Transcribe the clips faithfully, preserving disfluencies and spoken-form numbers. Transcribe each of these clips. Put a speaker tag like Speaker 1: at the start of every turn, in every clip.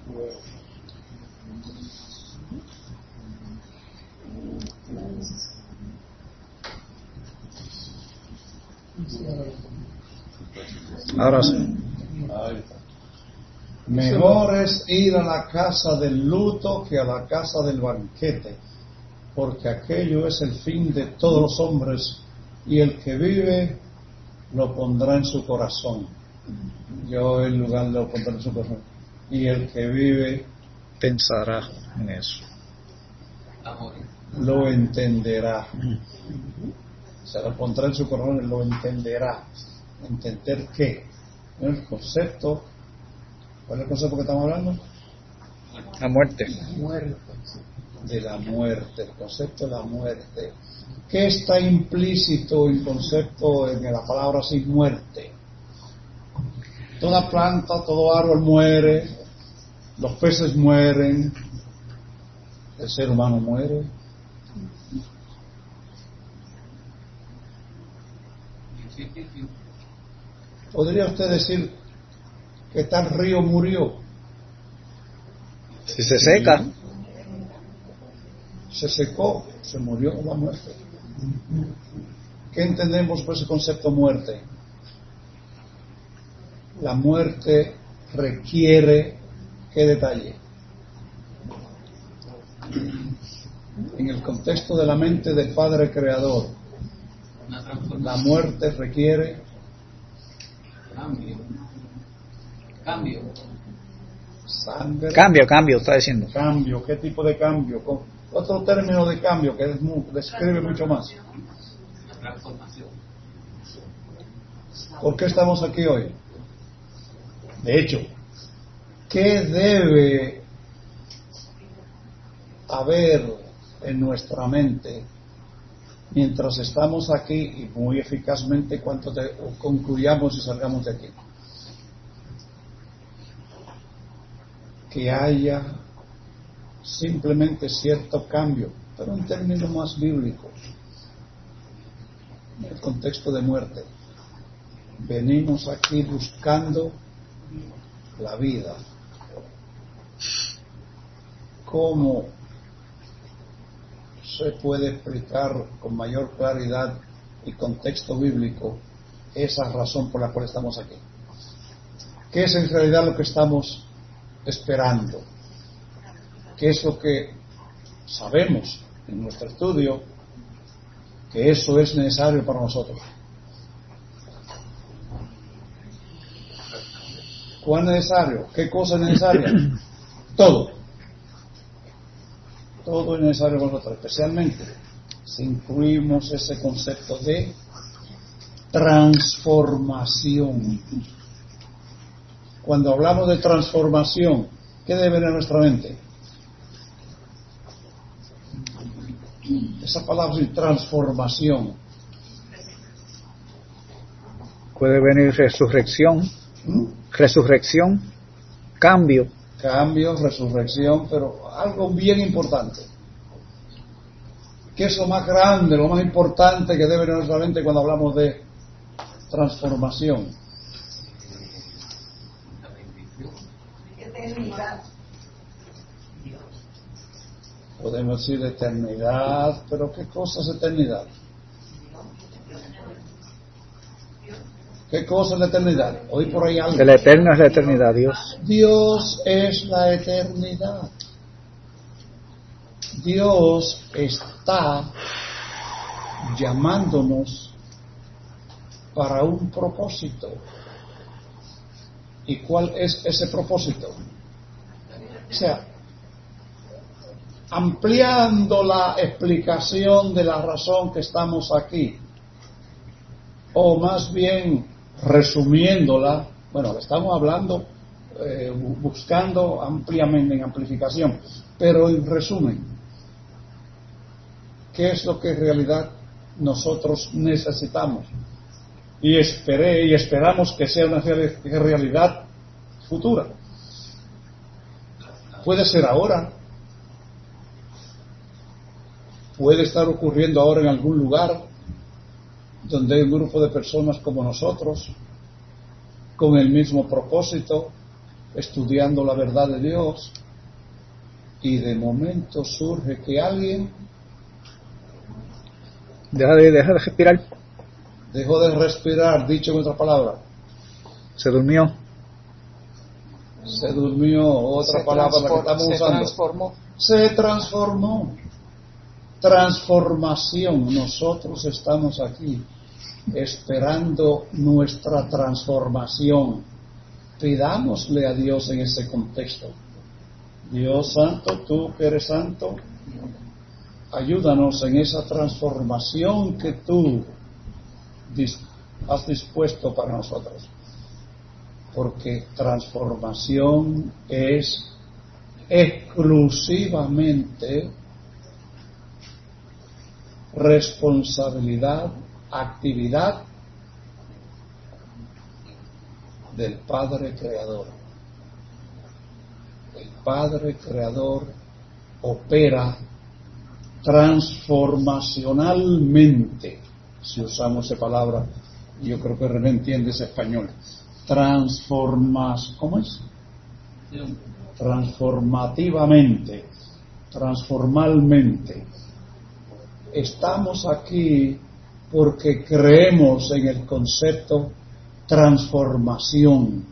Speaker 1: Ahora sí. Mejor es ir a la casa del luto que a la casa del banquete, porque aquello es el fin de todos los hombres, y el que vive lo pondrá en su corazón. Yo en lugar lo pondré en su corazón. Y el que vive
Speaker 2: pensará en eso.
Speaker 1: Lo entenderá. Se lo pondrá en su corazón y lo entenderá. ¿Entender qué? El concepto. ¿Cuál es el concepto que estamos hablando?
Speaker 2: La muerte.
Speaker 1: De la muerte, el concepto de la muerte. ¿Qué está implícito en concepto en la palabra así, muerte? Toda planta, todo árbol muere, los peces mueren, el ser humano muere. ¿Podría usted decir que tal río murió?
Speaker 2: Si se seca.
Speaker 1: Se secó, se murió con la muerte. ¿Qué entendemos por ese concepto muerte? La muerte requiere, ¿qué detalle? En el contexto de la mente del Padre Creador, la muerte requiere
Speaker 3: cambio. Cambio.
Speaker 1: Sangre.
Speaker 2: Cambio, cambio, está diciendo.
Speaker 1: Cambio, ¿qué tipo de cambio? Con otro término de cambio que es muy, describe mucho más.
Speaker 3: Transformación.
Speaker 1: ¿Por qué estamos aquí hoy? De hecho, ¿qué debe haber en nuestra mente mientras estamos aquí y muy eficazmente cuando te, concluyamos y salgamos de aquí? Que haya simplemente cierto cambio, pero en términos más bíblicos, en el contexto de muerte. Venimos aquí buscando la vida. ¿Cómo se puede explicar con mayor claridad y contexto bíblico esa razón por la cual estamos aquí? ¿Qué es en realidad lo que estamos esperando? ¿Qué es lo que sabemos en nuestro estudio que eso es necesario para nosotros? ¿Cuán necesario? ¿Qué cosa es necesaria? Todo. Todo es necesario para nosotros, especialmente si incluimos ese concepto de transformación. Cuando hablamos de transformación, ¿qué debe venir a nuestra mente? Esa palabra es transformación.
Speaker 2: Puede venir resurrección,
Speaker 1: ¿Mm?
Speaker 2: resurrección, cambio.
Speaker 1: Cambio, resurrección, pero algo bien importante. ¿Qué es lo más grande, lo más importante que debe venir a nuestra mente cuando hablamos de transformación?
Speaker 4: Eternidad.
Speaker 1: Podemos decir eternidad, pero ¿qué cosa es eternidad? ¿Qué cosa es la eternidad? Hoy por ahí algo.
Speaker 2: El eterno es la eternidad, Dios.
Speaker 1: Dios es la eternidad. Dios está llamándonos para un propósito. ¿Y cuál es ese propósito? O sea, ampliando la explicación de la razón que estamos aquí, o más bien resumiéndola, bueno, estamos hablando, eh, buscando ampliamente en amplificación, pero en resumen, ¿qué es lo que en realidad nosotros necesitamos? Y esperé y esperamos que sea una realidad futura. Puede ser ahora, puede estar ocurriendo ahora en algún lugar donde hay un grupo de personas como nosotros con el mismo propósito, estudiando la verdad de Dios, y de momento surge que alguien
Speaker 2: Deja de, deja de respirar.
Speaker 1: dejó de respirar, dicho en otras palabras,
Speaker 2: Se durmió.
Speaker 1: se durmió, otra
Speaker 4: Se
Speaker 1: palabra la que
Speaker 4: transfor-
Speaker 1: estamos
Speaker 4: se
Speaker 1: usando,
Speaker 4: transformó.
Speaker 1: se transformó. Transformación. Nosotros estamos aquí esperando nuestra transformación. Pidámosle a Dios en ese contexto. Dios santo, tú que eres santo, ayúdanos en esa transformación que tú dis- has dispuesto para nosotros. Porque transformación es exclusivamente responsabilidad, actividad del Padre Creador. El Padre Creador opera transformacionalmente, si usamos esa palabra, yo creo que René entiende ese español. Transformas, ¿cómo es? Transformativamente, transformalmente. Estamos aquí porque creemos en el concepto transformación.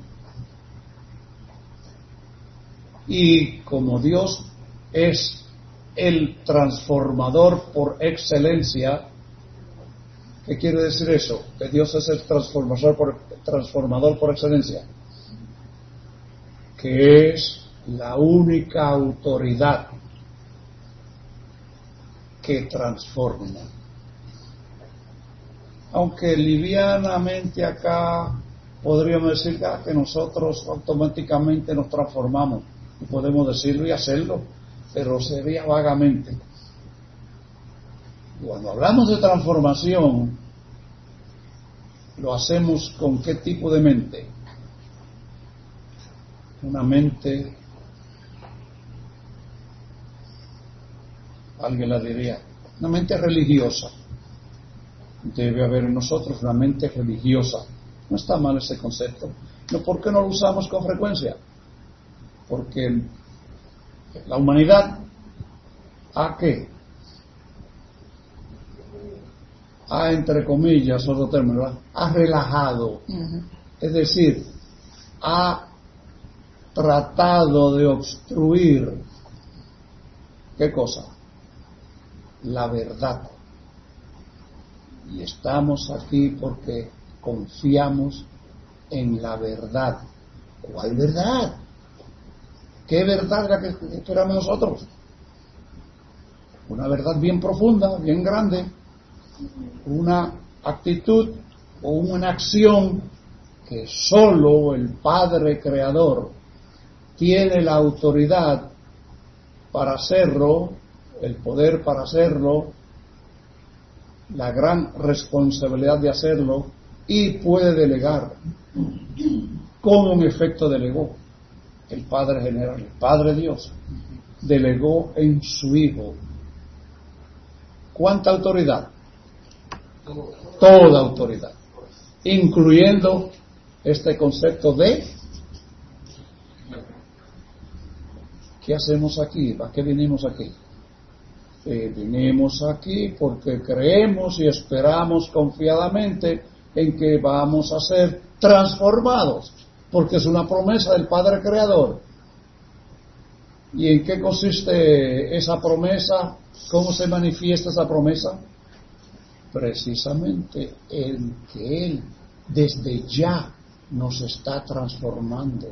Speaker 1: Y como Dios es el transformador por excelencia, ¿qué quiere decir eso? Que Dios es el transformador por, transformador por excelencia, que es la única autoridad que transforma. Aunque livianamente acá podríamos decir ah, que nosotros automáticamente nos transformamos, y podemos decirlo y hacerlo, pero sería vagamente. Cuando hablamos de transformación, lo hacemos con qué tipo de mente? Una mente, alguien la diría, una mente religiosa. Debe haber en nosotros una mente religiosa. No está mal ese concepto. ¿No? ¿Por qué no lo usamos con frecuencia? Porque la humanidad ha qué? Ha, entre comillas, otro término, ¿verdad? Ha relajado.
Speaker 4: Ujú.
Speaker 1: Es decir, ha tratado de obstruir, ¿qué cosa? La verdad. Y estamos aquí porque confiamos en la verdad. ¿Cuál verdad? ¿Qué verdad es la que esperamos nosotros? Una verdad bien profunda, bien grande, una actitud o una acción que solo el Padre Creador tiene la autoridad para hacerlo, el poder para hacerlo, la gran responsabilidad de hacerlo, y puede delegar. ¿Cómo en efecto delegó? El Padre General, el Padre Dios, delegó en su Hijo. ¿Cuánta autoridad? Toda autoridad, incluyendo este concepto de ¿qué hacemos aquí? ¿Para qué vinimos aquí? Eh, vinimos aquí porque creemos y esperamos confiadamente en que vamos a ser transformados, porque es una promesa del Padre Creador. ¿Y en qué consiste esa promesa? ¿Cómo se manifiesta esa promesa? Precisamente en que Él desde ya nos está transformando.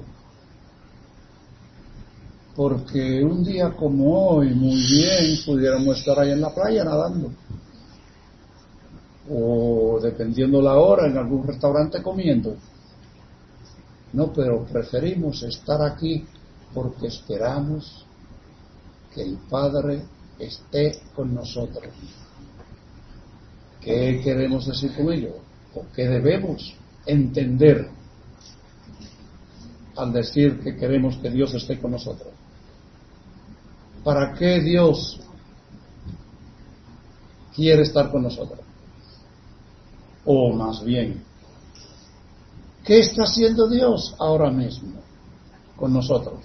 Speaker 1: Porque un día como hoy, muy bien, pudiéramos estar ahí en la playa nadando, o dependiendo la hora, en algún restaurante comiendo. No, pero preferimos estar aquí porque esperamos que el Padre esté con nosotros. ¿Qué queremos decir con ello? ¿O qué debemos entender al decir que queremos que Dios esté con nosotros? ¿Para qué Dios quiere estar con nosotros? O más bien, ¿qué está haciendo Dios ahora mismo? con nosotros.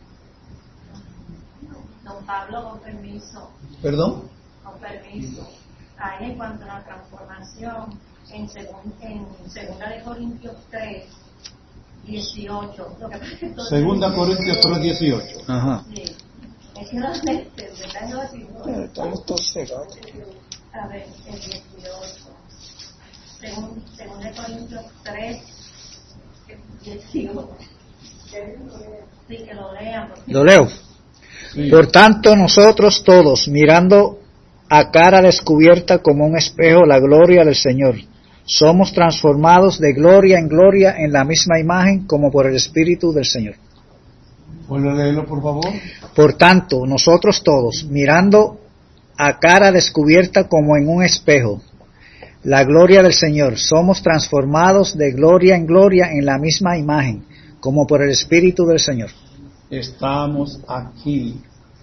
Speaker 4: Don Pablo, con permiso,
Speaker 1: ¿Perdón?
Speaker 4: con permiso. Ahí en cuanto a la transformación, en, segun, en Segunda de Corintios tres, dieciocho. Lo que pasa es que todo
Speaker 1: Segunda Corintios tres, dieciocho.
Speaker 2: Ajá.
Speaker 4: Sí. Es que no sé, ¿verdad? No, sí, no. A ver, el dieciocho. Según, según de Corintios tres, dieciocho. Sí, que lo lean. Porque...
Speaker 2: Lo leo.
Speaker 1: Sí.
Speaker 2: Por tanto, nosotros todos, mirando a cara descubierta como un espejo la gloria del Señor, somos transformados de gloria en gloria en la misma imagen como por el Espíritu del Señor.
Speaker 1: ¿Puedo leerlo, por favor?
Speaker 2: Por tanto, nosotros todos, mirando a cara descubierta como en un espejo la gloria del Señor, somos transformados de gloria en gloria en la misma imagen como por el Espíritu del Señor.
Speaker 1: Estamos aquí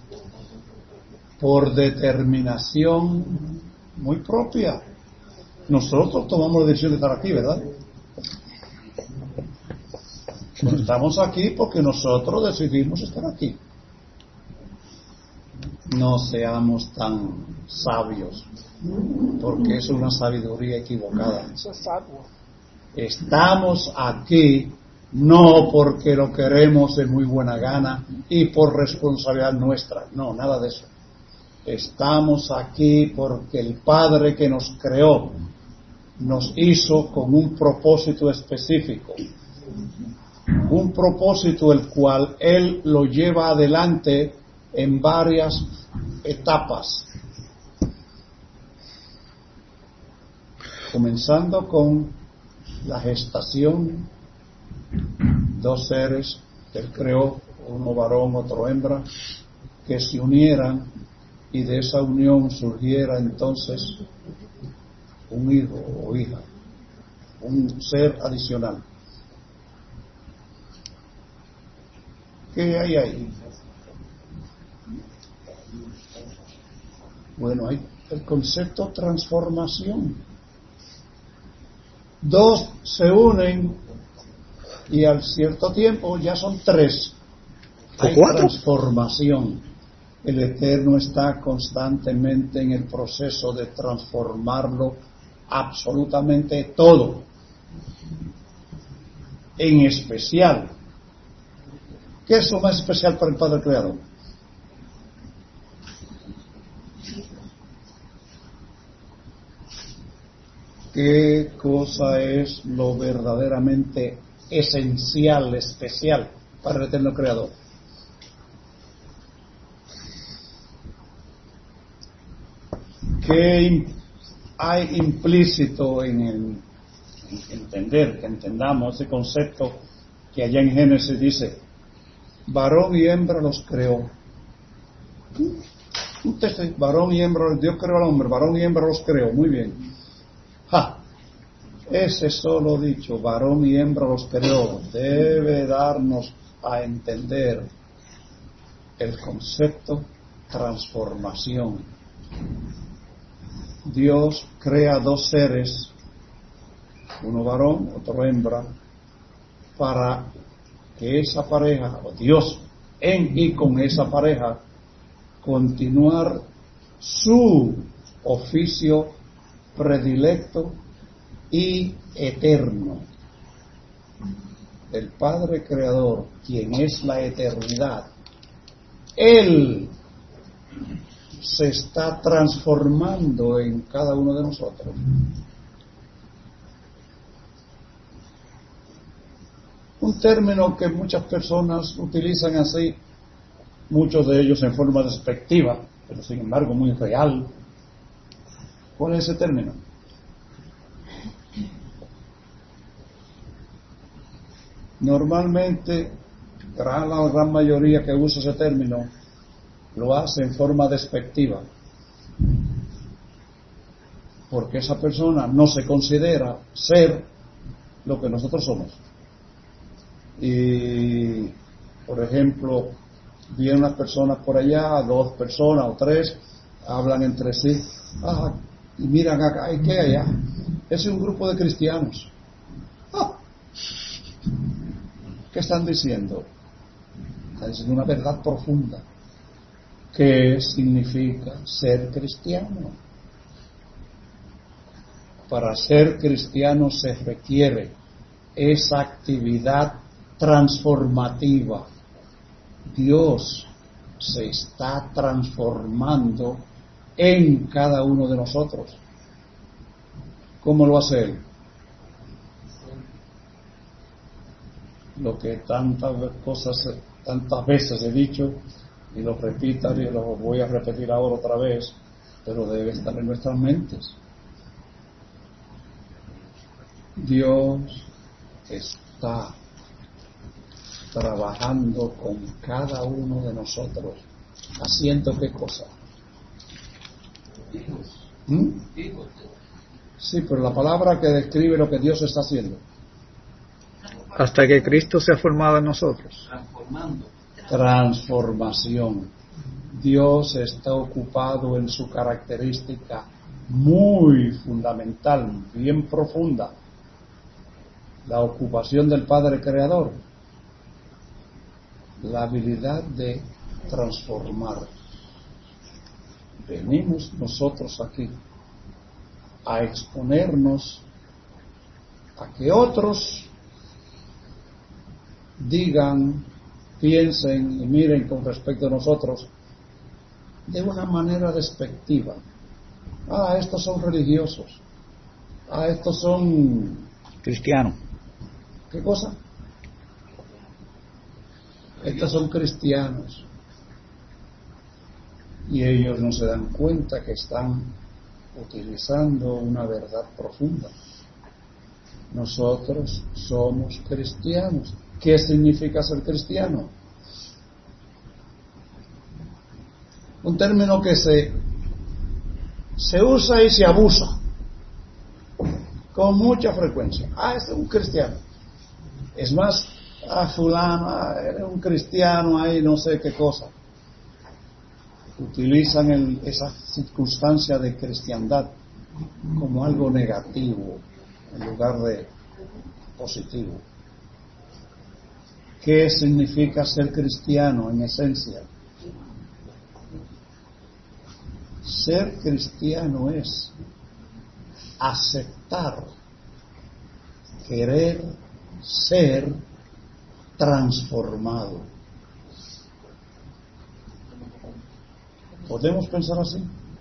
Speaker 1: por determinación muy propia. Nosotros tomamos la decisión de estar aquí, ¿verdad? No estamos aquí porque nosotros decidimos estar aquí. No seamos tan sabios, porque es una sabiduría equivocada. Estamos aquí no porque lo queremos de muy buena gana y por responsabilidad nuestra. No, nada de eso. Estamos aquí porque el Padre que nos creó nos hizo con un propósito específico. Un propósito el cual Él lo lleva adelante en varias etapas. Comenzando con la gestación, dos seres que Él creó, uno varón, otro hembra, que se unieran y de esa unión surgiera entonces un hijo o hija, un ser adicional. ¿Qué hay ahí? Bueno, hay el concepto transformación. Dos se unen y al cierto tiempo ya son tres. Hay transformación. El Eterno está constantemente en el proceso de transformarlo absolutamente todo. En especial, ¿qué es lo más especial para el Padre Creador? ¿Qué cosa es lo verdaderamente esencial, especial para el Eterno Creador? ¿Qué hay implícito en el en entender, que entendamos ese concepto que allá en Génesis dice, varón y hembra los creó? Un texto, varón y hembra, Dios creó al hombre, varón y hembra los creó, muy bien. ¡Ja! Ese solo dicho, varón y hembra los creó, debe darnos a entender el concepto transformación. Dios crea dos seres, uno varón, otro hembra, para que esa pareja, o Dios en y con esa pareja, continuar su oficio predilecto y eterno. El Padre Creador, quien es la eternidad, Él se está transformando en cada uno de nosotros. Un término que muchas personas utilizan así, muchos de ellos en forma despectiva, pero sin embargo muy real. ¿Cuál es ese término? Normalmente, gran, la gran mayoría que usa ese término lo hace en forma despectiva, porque esa persona no se considera ser lo que nosotros somos. Y, por ejemplo, vienen unas personas por allá, dos personas o tres, hablan entre sí, ah, y miran acá, ¿y qué hay allá? Ese es un grupo de cristianos. Ah, ¿qué están diciendo? Está diciendo una verdad profunda. ¿Qué significa ser cristiano? Para ser cristiano se requiere esa actividad transformativa. Dios se está transformando en cada uno de nosotros. ¿Cómo lo hace Él? Lo que tantas cosas, tantas veces he dicho, y lo repito y lo voy a repetir ahora otra vez, pero debe estar en nuestras mentes. Dios está trabajando con cada uno de nosotros, haciendo qué cosa. ¿Mm? Sí, pero la palabra que describe lo que Dios está haciendo.
Speaker 2: Hasta que Cristo se ha formado en nosotros.
Speaker 3: Transformando.
Speaker 1: Transformación. Dios está ocupado en su característica muy fundamental, bien profunda, la ocupación del Padre Creador, la habilidad de transformar. Venimos nosotros aquí a exponernos a que otros digan, piensen y miren con respecto a nosotros de una manera despectiva. Ah, estos son religiosos. Ah, estos son
Speaker 2: cristianos.
Speaker 1: ¿Qué cosa? Estos son cristianos. Y ellos no se dan cuenta que están utilizando una verdad profunda. Nosotros somos cristianos. ¿Qué significa ser cristiano? Un término que se, se usa y se abusa con mucha frecuencia. Ah, este es un cristiano. Es más, ah, fulano, ah, eres un cristiano, ahí no sé qué cosa. Utilizan el, esa circunstancia de cristiandad como algo negativo en lugar de positivo. ¿Qué significa ser cristiano en esencia? Ser cristiano es aceptar, querer ser transformado. ¿Podemos pensar así?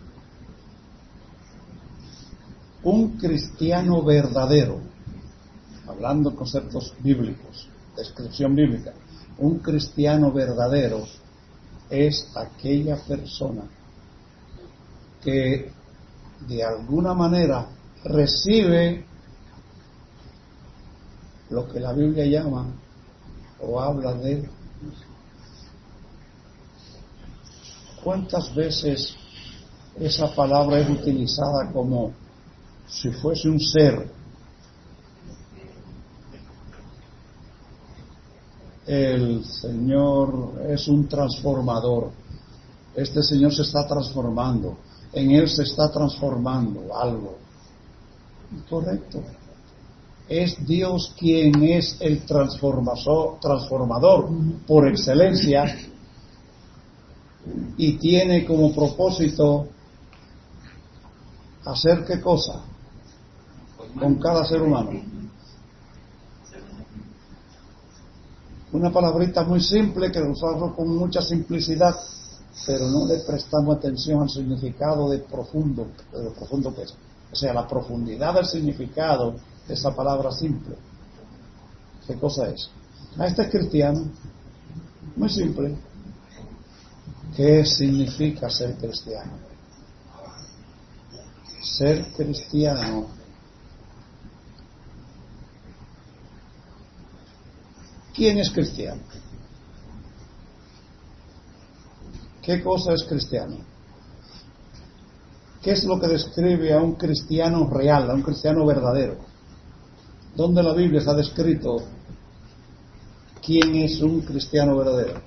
Speaker 1: Un cristiano verdadero, hablando conceptos bíblicos, descripción bíblica, un cristiano verdadero es aquella persona que de alguna manera recibe lo que la Biblia llama o habla de. ¿Cuántas veces esa palabra es utilizada como si fuese un ser? El Señor es un transformador. Este Señor se está transformando. En Él se está transformando algo. Correcto. Es Dios quien es el transformador, transformador por excelencia, y tiene como propósito hacer qué cosa con cada ser humano. Una palabrita muy simple que usamos con mucha simplicidad, pero no le prestamos atención al significado de profundo, de lo profundo que es. O sea, la profundidad del significado de esa palabra simple. ¿Qué cosa es? Ah, este es cristiano. Muy simple. ¿Qué significa ser cristiano? Ser cristiano ¿quién es cristiano? ¿Qué cosa es cristiano? ¿Qué es lo que describe a un cristiano real, a un cristiano verdadero? ¿Dónde la Biblia está descrito quién es un cristiano verdadero?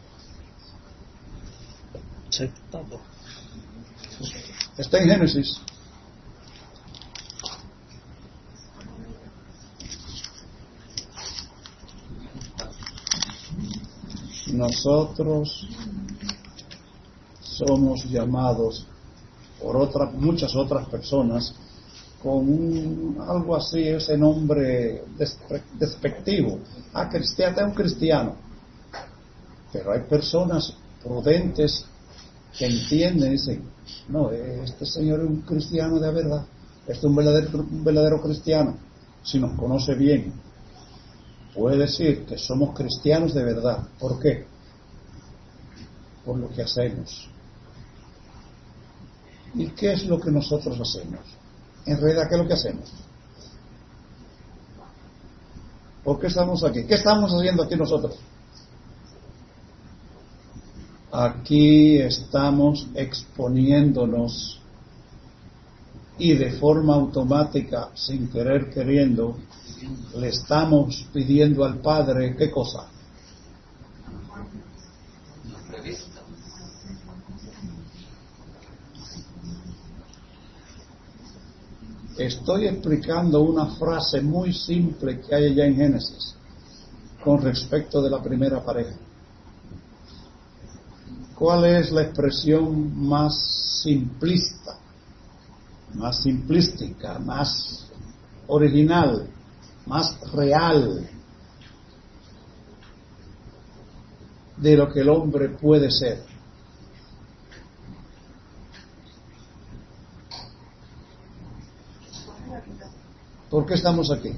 Speaker 1: Está en Génesis. nosotros somos llamados por otras, muchas otras personas con un, algo así, ese nombre despe, despectivo. Ah, cristiano, es un cristiano. Pero hay personas prudentes que entienden y dicen, no, este señor es un cristiano de verdad, este es un verdadero, un verdadero cristiano. Si nos conoce bien, puede decir que somos cristianos de verdad. ¿Por qué? Por lo que hacemos. ¿Y qué es lo que nosotros hacemos? En realidad, ¿qué es lo que hacemos? ¿Por qué estamos aquí? ¿Qué estamos haciendo aquí nosotros? Aquí estamos exponiéndonos y de forma automática, sin querer queriendo, le estamos pidiendo al Padre, ¿qué cosa? Estoy explicando una frase muy simple que hay allá en Génesis con respecto de la primera pareja. ¿Cuál es la expresión más simplista, más simplística, más original, más real de lo que el hombre puede ser? ¿Por qué estamos aquí?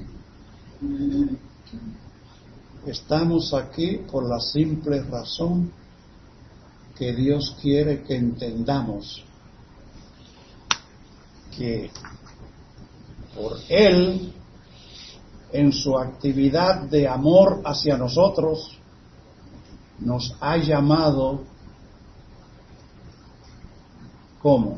Speaker 1: Estamos aquí por la simple razón que Dios quiere que entendamos que por Él, en su actividad de amor hacia nosotros, nos ha llamado ¿cómo?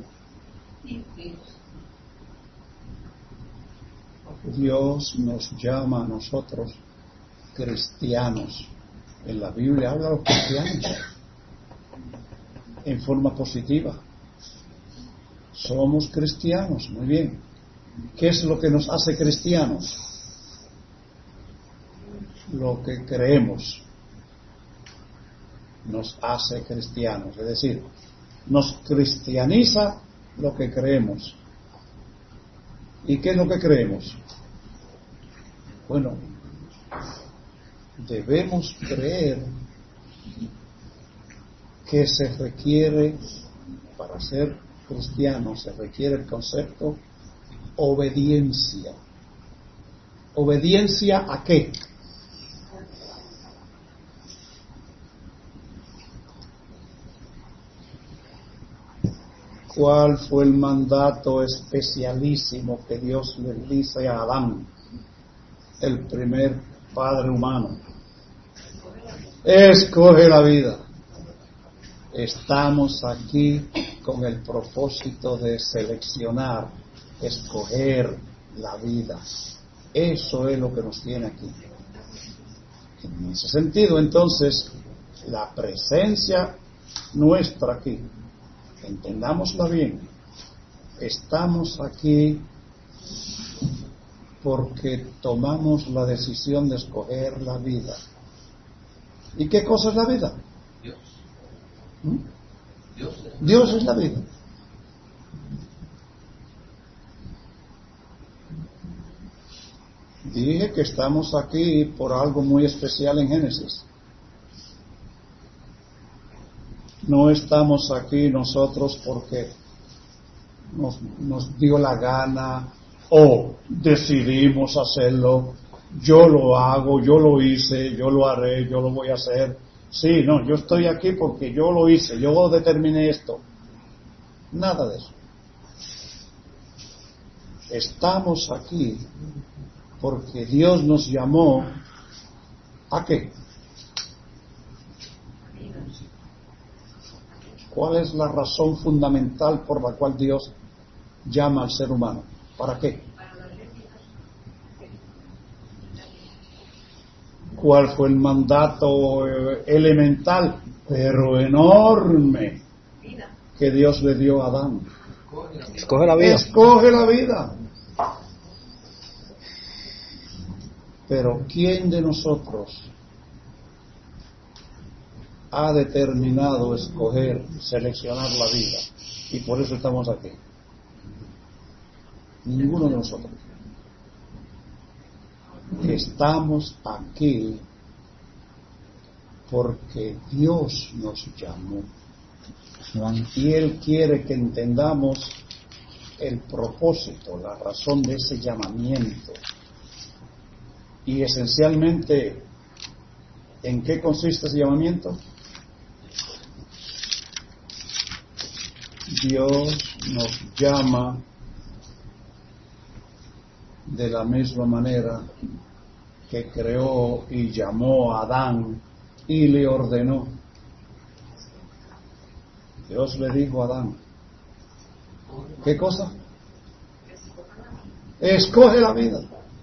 Speaker 1: Dios nos llama a nosotros cristianos. En la Biblia habla de los cristianos en forma positiva. Somos cristianos, muy bien. ¿Qué es lo que nos hace cristianos? Lo que creemos nos hace cristianos, es decir, nos cristianiza lo que creemos. ¿Y qué es lo que creemos? Bueno, debemos creer que se requiere, para ser cristiano, se requiere el concepto obediencia. ¿Obediencia a qué? ¿Cuál fue el mandato especialísimo que Dios le dice a Adán, el primer padre humano? Escoge la vida. Estamos aquí con el propósito de seleccionar, escoger la vida. Eso es lo que nos tiene aquí. En ese sentido, entonces, la presencia nuestra aquí, entendámosla bien, estamos aquí porque tomamos la decisión de escoger la vida. ¿Y qué cosa es la vida?
Speaker 3: Dios.
Speaker 1: ¿Mm?
Speaker 3: Dios.
Speaker 1: Dios es la vida. Dije que estamos aquí por algo muy especial en Génesis. No estamos aquí nosotros porque nos, nos dio la gana o decidimos hacerlo. Yo lo hago, yo lo hice, yo lo haré, yo lo voy a hacer. Sí, no, yo estoy aquí porque yo lo hice, yo determiné esto. Nada de eso. Estamos aquí porque Dios nos llamó ¿a qué? ¿Cuál es la razón fundamental por la cual Dios llama al ser humano? ¿Para qué? ¿Cuál fue el mandato elemental, pero enorme, que Dios le dio a Adán?
Speaker 2: Escoge la vida.
Speaker 1: Escoge la vida. Pero ¿quién de nosotros ha determinado escoger, seleccionar la vida. Y por eso estamos aquí. Ninguno de nosotros. Estamos aquí porque Dios nos llamó. Y Él quiere que entendamos el propósito, la razón de ese llamamiento. Y esencialmente, ¿en qué consiste ese llamamiento? Dios nos llama de la misma manera que creó y llamó a Adán y le ordenó. Dios le dijo a Adán, ¿qué cosa? Escoge la vida.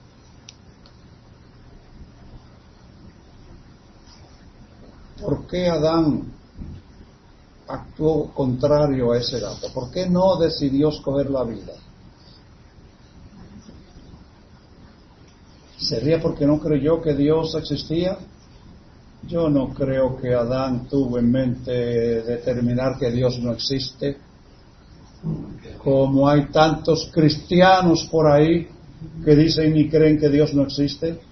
Speaker 1: ¿Por qué Adán actuó contrario a ese dato? ¿Por qué no decidió escoger la vida? ¿Sería porque no creyó que Dios existía? Yo no creo que Adán tuvo en mente determinar que Dios no existe. Como hay tantos cristianos por ahí que dicen y creen que Dios no existe.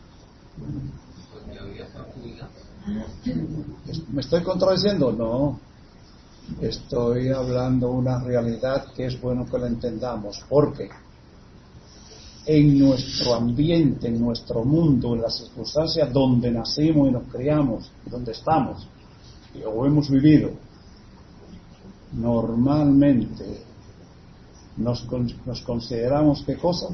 Speaker 1: ¿Me estoy contradiciendo? No. Estoy hablando una realidad que es bueno que la entendamos. Porque en nuestro ambiente, en nuestro mundo, en las circunstancias donde nacimos y nos criamos, donde estamos, o hemos vivido, normalmente nos, nos consideramos ¿qué cosa?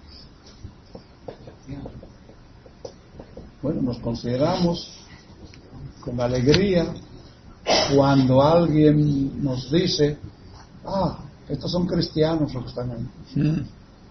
Speaker 1: Bueno, nos consideramos con alegría cuando alguien nos dice, ah, estos son cristianos los que están ahí. Mm.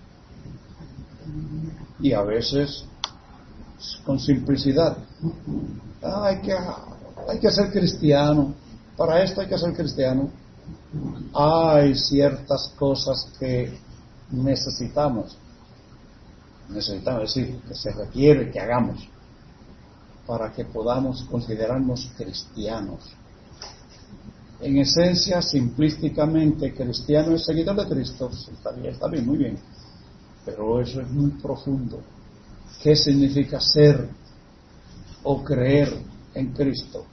Speaker 1: Y a veces con simplicidad, ah, hay que hay que ser cristiano, para esto hay que ser cristiano. Hay ciertas cosas que necesitamos necesitamos decir que se requiere que hagamos para que podamos considerarnos cristianos. En esencia, simplísticamente, cristiano es seguidor de Cristo. Está bien, está bien, muy bien. Pero eso es muy profundo. ¿Qué significa ser o creer en Cristo?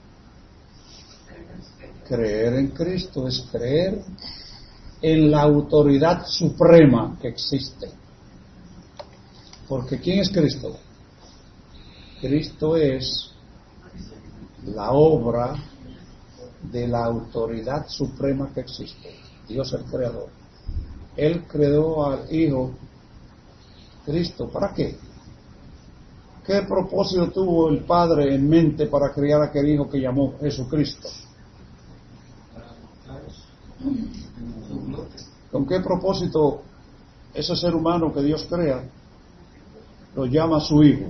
Speaker 1: Creer en Cristo es creer en la autoridad suprema que existe. Porque ¿quién es Cristo? Cristo es la obra de la autoridad suprema que existe. Dios el Creador. Él creó al Hijo Cristo. ¿Para qué? ¿Qué propósito tuvo el Padre en mente para crear aquel Hijo que llamó Jesucristo? ¿Con qué propósito ese ser humano que Dios crea lo llama su Hijo?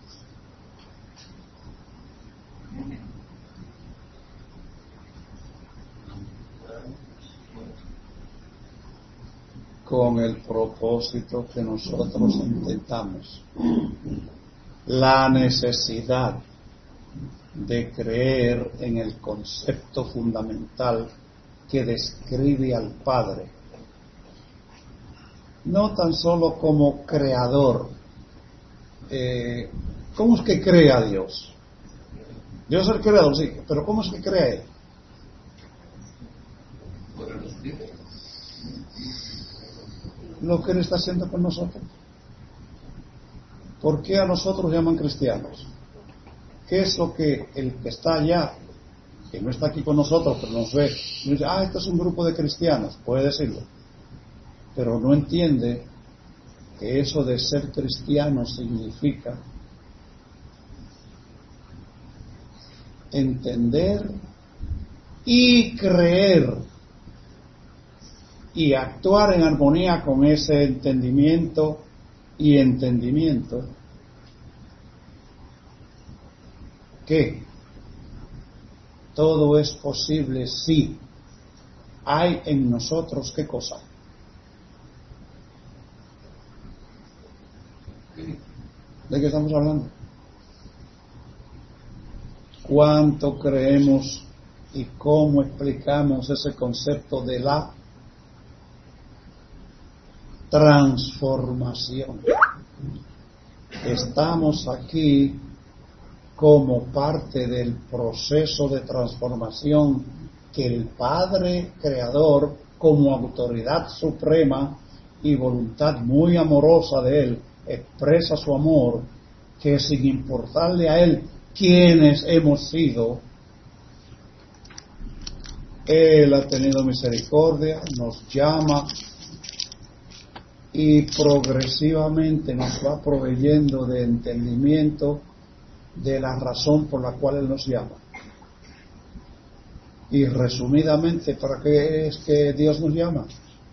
Speaker 1: Con el propósito que nosotros intentamos. La necesidad de creer en el concepto fundamental que describe al Padre, no tan solo como creador. Eh, ¿Cómo es que crea Dios? Dios es el creador, sí, pero ¿cómo es que crea Él? Lo que Él está haciendo con nosotros. ¿Por qué a nosotros llaman cristianos? ¿Qué es lo que el que está allá, que no está aquí con nosotros, pero nos ve, nos dice, ah, esto es un grupo de cristianos, puede decirlo, pero no entiende que eso de ser cristiano significa entender y creer y actuar en armonía con ese entendimiento y entendimiento que todo es posible si hay en nosotros ¿qué cosa? ¿De qué estamos hablando? ¿Cuánto creemos y cómo explicamos ese concepto de la transformación. Estamos aquí como parte del proceso de transformación que el Padre Creador, como autoridad suprema y voluntad muy amorosa de Él, expresa su amor, que sin importarle a Él quiénes hemos sido, Él ha tenido misericordia, nos llama y progresivamente nos va proveyendo de entendimiento de la razón por la cual Él nos llama. Y resumidamente, ¿para qué es que Dios nos llama?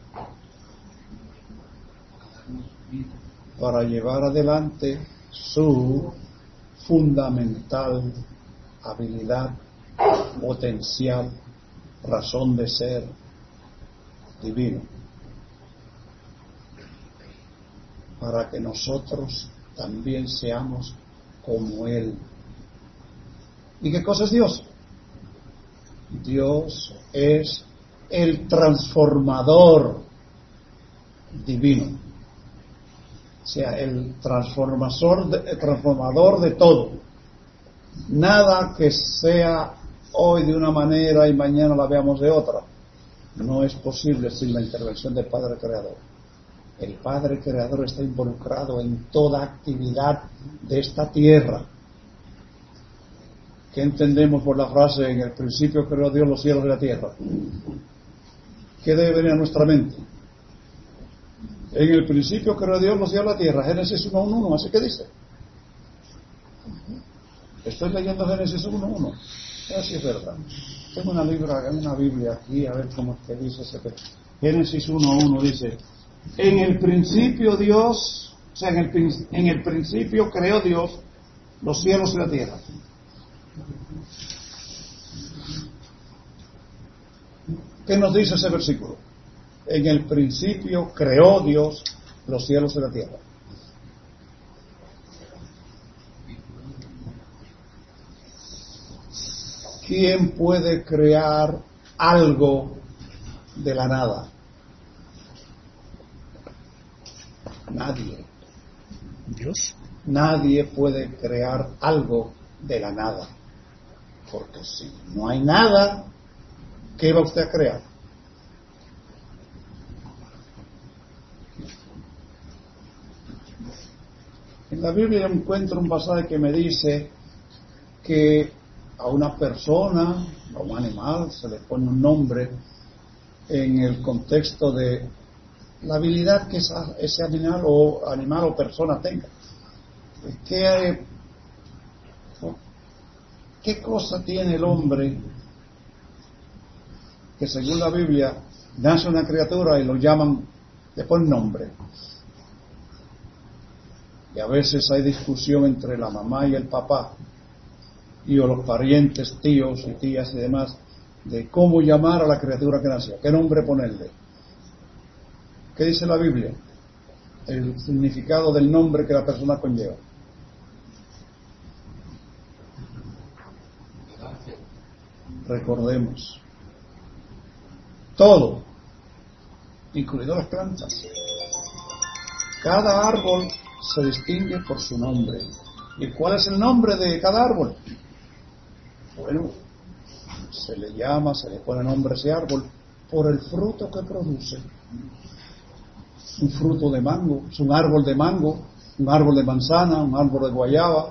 Speaker 1: Para llevar adelante su fundamental habilidad, potencial, razón de ser divino, para que nosotros también seamos como Él. ¿Y qué cosa es Dios? Dios es el transformador divino, o sea, el transformador de, el transformador de todo. Nada que sea hoy de una manera y mañana la veamos de otra. No es posible sin la intervención del Padre Creador. El Padre Creador está involucrado en toda actividad de esta tierra. ¿Qué entendemos por la frase, en el principio creó Dios los cielos y la tierra? ¿Qué debe venir a nuestra mente? En el principio creó Dios los cielos y la tierra. Génesis uno uno, así que dice. Estoy leyendo Génesis uno uno. Así es verdad. Tengo una, libra, una Biblia aquí, a ver cómo es que dice ese texto. Génesis uno uno dice: en el principio Dios, o sea, en el, en el principio creó Dios los cielos y la tierra. ¿Qué nos dice ese versículo? En el principio creó Dios los cielos y la tierra. ¿Quién puede crear algo de la nada? Nadie.
Speaker 2: Dios.
Speaker 1: Nadie puede crear algo de la nada. Porque si no hay nada, ¿qué va usted a crear? En la Biblia yo encuentro un pasaje que me dice que a una persona, a un animal, se le pone un nombre en el contexto de la habilidad que esa, ese animal o animal o persona tenga. ¿Qué, ¿Qué cosa tiene el hombre que según la Biblia nace una criatura y lo llaman, le ponen nombre? Y a veces hay discusión entre la mamá y el papá y o los parientes, tíos y tías y demás, de cómo llamar a la criatura que nació, qué nombre ponerle. ¿Qué dice la Biblia? El significado del nombre que la persona conlleva. Recordemos, todo, incluido las plantas. Cada árbol se distingue por su nombre. ¿Y cuál es el nombre de cada árbol? Bueno, se le llama, se le pone nombre a ese árbol por el fruto que produce. Un fruto de mango, es un árbol de mango, un árbol de manzana, un árbol de guayaba,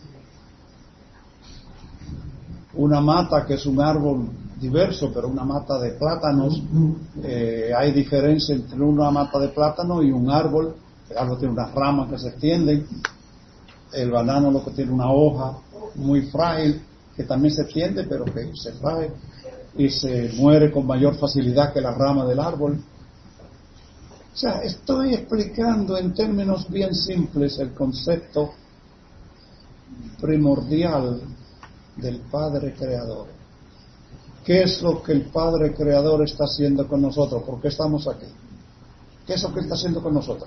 Speaker 1: una mata que es un árbol diverso, pero una mata de plátanos. Eh, hay diferencia entre una mata de plátano y un árbol. El árbol tiene unas ramas que se extienden, el banano lo que tiene una hoja muy frágil que también se extiende, pero que se frágil y se muere con mayor facilidad que la rama del árbol. O sea, estoy explicando en términos bien simples el concepto primordial del Padre Creador. ¿Qué es lo que el Padre Creador está haciendo con nosotros? ¿Por qué estamos aquí? ¿Qué es lo que está haciendo con nosotros?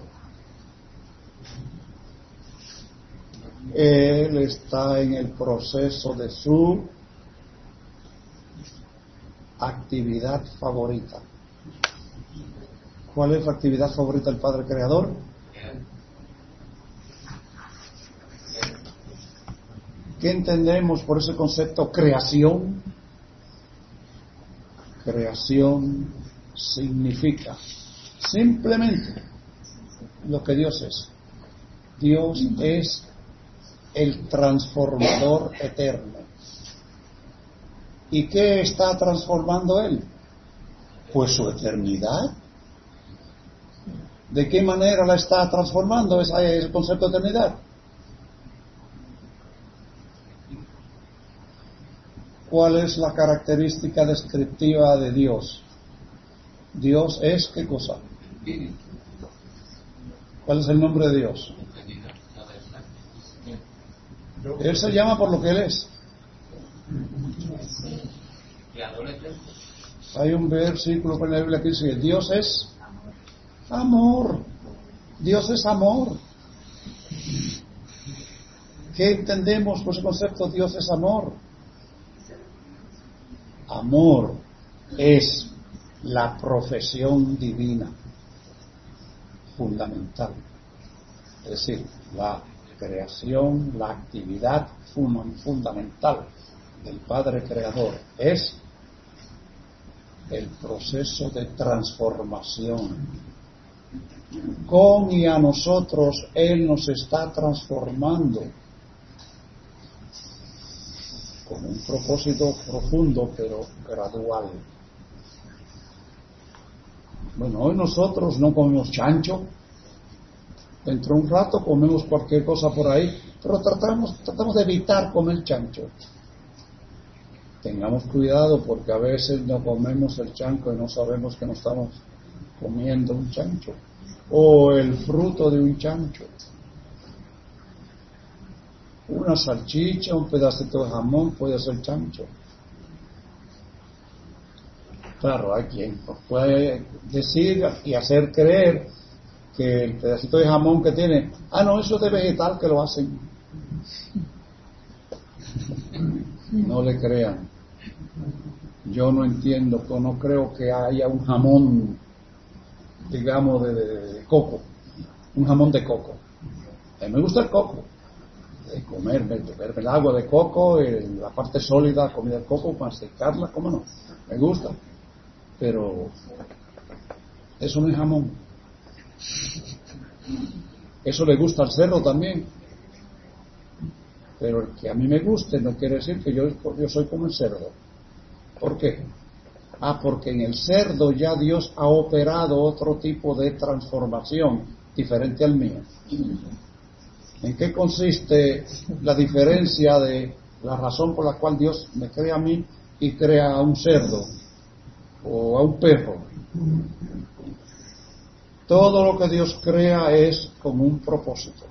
Speaker 1: Él está en el proceso de su actividad favorita. ¿Cuál es la actividad favorita del Padre Creador? ¿Qué entendemos por ese concepto creación? Creación significa simplemente lo que Dios es. Dios es el transformador eterno. ¿Y qué está transformando Él? Pues su eternidad. ¿De qué manera la está transformando ese, ese concepto de eternidad? ¿Cuál es la característica descriptiva de Dios? Dios es, ¿qué cosa? ¿Cuál es el nombre de Dios? Él se llama por lo que Él es. Hay un versículo en la Biblia que dice: Dios es amor. Dios es amor. ¿Qué entendemos por ese concepto? Dios es amor. Amor es la profesión divina fundamental. Es decir, la creación, la actividad fundamental del Padre Creador es el proceso de transformación. Con y a nosotros Él nos está transformando con un propósito profundo pero gradual. Bueno, hoy nosotros no comemos chancho, dentro de un rato comemos cualquier cosa por ahí, pero tratamos, tratamos de evitar comer chancho. Tengamos cuidado porque a veces no comemos el chancho y no sabemos que no estamos comiendo un chancho o el fruto de un chancho. Una salchicha, un pedacito de jamón puede ser chancho. Claro, hay quien puede decir y hacer creer que el pedacito de jamón que tiene, ah no, eso es de vegetal que lo hacen. No le crean. Yo no entiendo, no creo que haya un jamón, digamos, de, de, de coco, un jamón de coco. A mí me gusta el coco, de comer, beberme el agua de coco, el, la parte sólida, comida de coco, masticarla, ¿cómo no? Me gusta, pero eso no es jamón. Eso le gusta al cerdo también, pero el que a mí me guste no quiere decir que yo, yo soy como el cerdo. ¿Por qué? Ah, porque en el cerdo ya Dios ha operado otro tipo de transformación diferente al mío. ¿En qué consiste la diferencia de la razón por la cual Dios me crea a mí y crea a un cerdo o a un perro? Todo lo que Dios crea es con un propósito.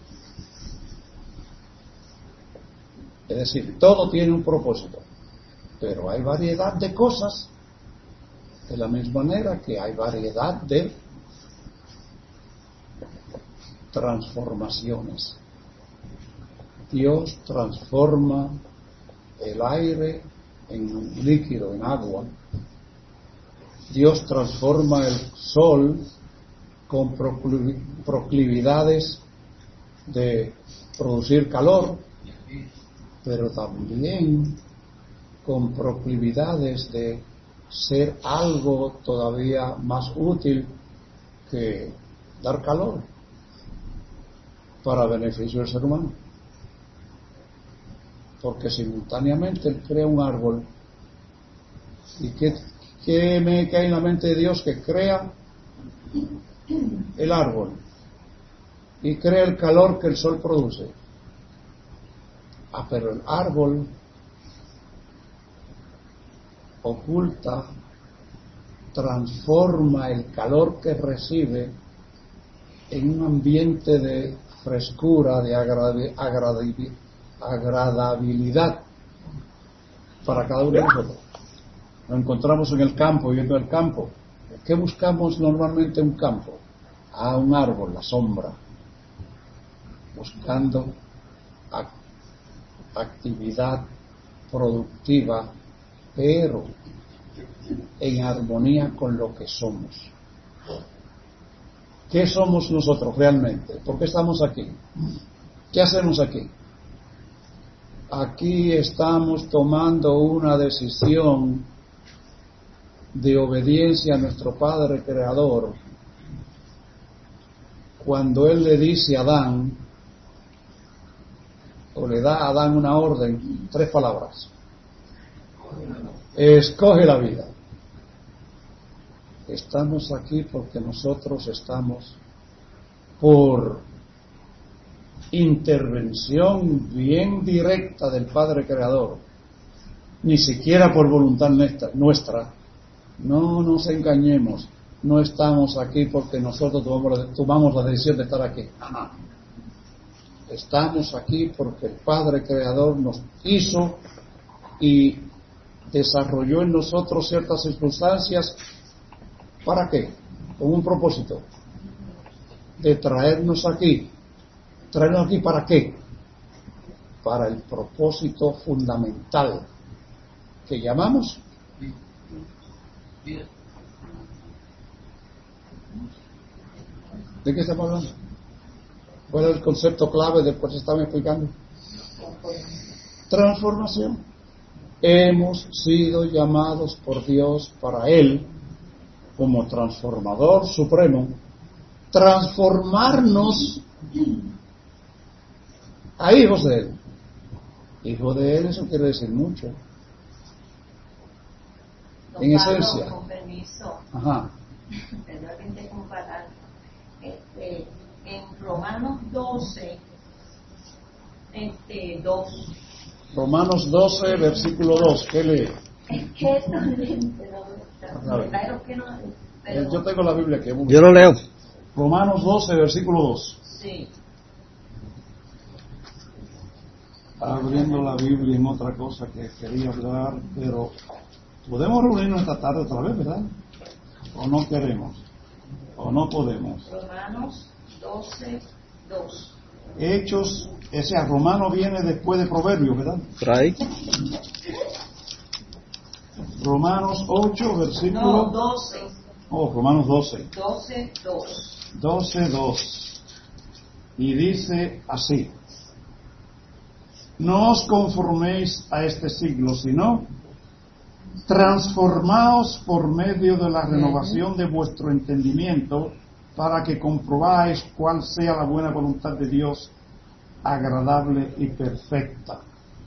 Speaker 1: Es decir, todo tiene un propósito, pero hay variedad de cosas, de la misma manera que hay variedad de transformaciones. Dios transforma el aire en un líquido, en agua. Dios transforma el sol con proclividades de producir calor, pero también con proclividades de ser algo todavía más útil que dar calor para beneficio del ser humano. Porque simultáneamente Él crea un árbol. ¿Y qué, qué me cae en la mente de Dios? Que crea el árbol y crea el calor que el sol produce. Ah, pero el árbol oculta, transforma el calor que recibe en un ambiente de frescura, de agradabil, agradabil, agradabilidad para cada uno de nosotros. Nos encontramos en el campo, viviendo el campo. ¿Qué buscamos normalmente en un campo? A un árbol, la sombra, buscando actividad productiva, pero en armonía con lo que somos. ¿Qué somos nosotros realmente? ¿Por qué estamos aquí? ¿Qué hacemos aquí? Aquí estamos tomando una decisión de obediencia a nuestro Padre Creador cuando Él le dice a Adán, o le da a Adán una orden, tres palabras: escoge la vida. Estamos aquí porque nosotros estamos por intervención bien directa del Padre Creador, ni siquiera por voluntad nuestra. No nos engañemos, no estamos aquí porque nosotros tomamos la, tomamos la decisión de estar aquí. Ajá. Estamos aquí porque el Padre Creador nos hizo y desarrolló en nosotros ciertas circunstancias. ¿Para qué? Con un propósito de traernos aquí. ¿Traernos aquí para qué? Para el propósito fundamental que llamamos ¿de qué estamos hablando? ¿Cuál es el concepto clave del cual se estaba explicando? Transformación. Hemos sido llamados por Dios para Él, como transformador supremo, transformarnos a hijos de Él. Hijo de Él, eso quiere decir mucho.
Speaker 4: Don
Speaker 1: En
Speaker 4: Pablo,
Speaker 1: esencia.
Speaker 4: con permiso,
Speaker 1: Ajá.
Speaker 4: perdón que comparar, este, en Romanos doce, este, dos.
Speaker 1: Romanos doce, versículo dos, ¿qué lee?
Speaker 4: Es que esto pero que no, pero,
Speaker 1: Yo tengo la Biblia aquí.
Speaker 2: Yo lo leo.
Speaker 1: Romanos doce, versículo dos.
Speaker 4: sí.
Speaker 1: Abriendo la Biblia en otra cosa que quería hablar, pero podemos reunirnos esta tarde otra vez, ¿verdad? ¿O no queremos? ¿O no podemos?
Speaker 4: Romanos doce, dos.
Speaker 1: Hechos, ese romano viene después de Proverbios, ¿verdad?
Speaker 2: Por ahí.
Speaker 1: Romanos ocho, versículo...
Speaker 4: No, doce.
Speaker 1: Oh, Romanos doce.
Speaker 4: doce, dos.
Speaker 1: doce, dos. Y dice así: no os conforméis a este siglo, sino transformaos por medio de la renovación de vuestro entendimiento, para que comprobáis cuál sea la buena voluntad de Dios, agradable y perfecta.